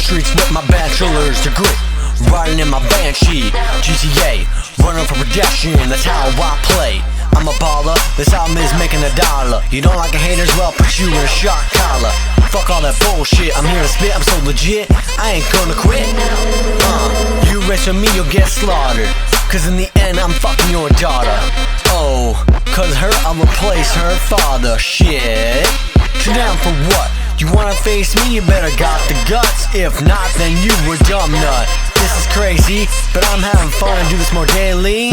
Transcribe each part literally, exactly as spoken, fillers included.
streets with my bachelor's degree, riding in my Banshee, G T A, running for pedestrian, that's how I play. I'm a baller, this album is making a dollar. You don't like a haters, well, put you in a shark collar. Fuck all that bullshit, I'm here to spit, I'm so legit, I ain't gonna quit. Uh, you race with me, you'll get slaughtered, cause in the end, I'm fucking your daughter. Oh, cause her, I'll replace her father, shit. Sit down for what? You wanna face me, you better got the guts. If not, then you were dumb nut. This is crazy, but I'm having fun and do this more daily.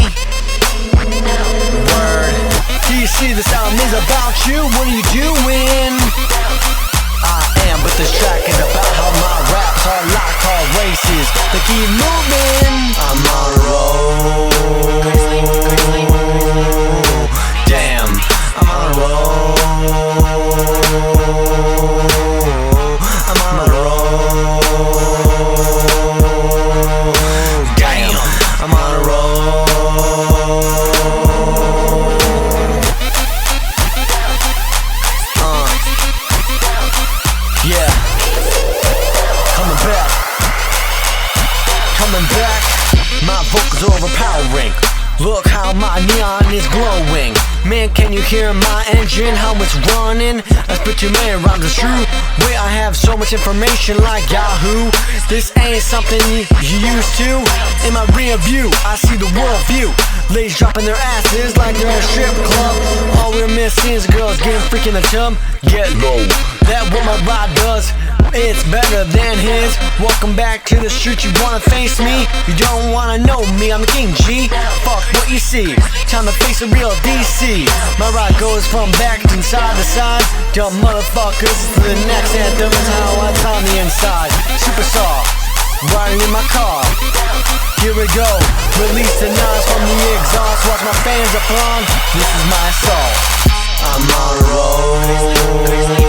Word. Do you see this album is about you? What are you doing? I am, but this track is about how my raps are like all races. They keep moving. I'm on a roll. Damn, I'm on a roll. I'm on a roll. Damn, I'm on a roll. Uh, yeah, coming back, coming back. My vocals are overpowering. Look how my neon is glowing. Man, can you hear my engine, how it's running? I spit too many rhymes, it's true. Wait, I have so much information like Yahoo. This ain't something you used to. In my rear view, I see the world view. Ladies dropping their asses like they're at a strip club. All we're missing is girls getting freaking the tub. Get low, that what my ride does. It's better than his. Welcome back to the street, you wanna face me? You don't wanna know me, I'm the king G. Fuck what you see, time to face a real D C. My ride goes from back to side to side. Dumb motherfuckers, the next anthem is how I time the inside. Super soft, riding in my car. Here we go, release the noise from the exhaust. Watch my fans applaud, this is my assault. I'm on a roll.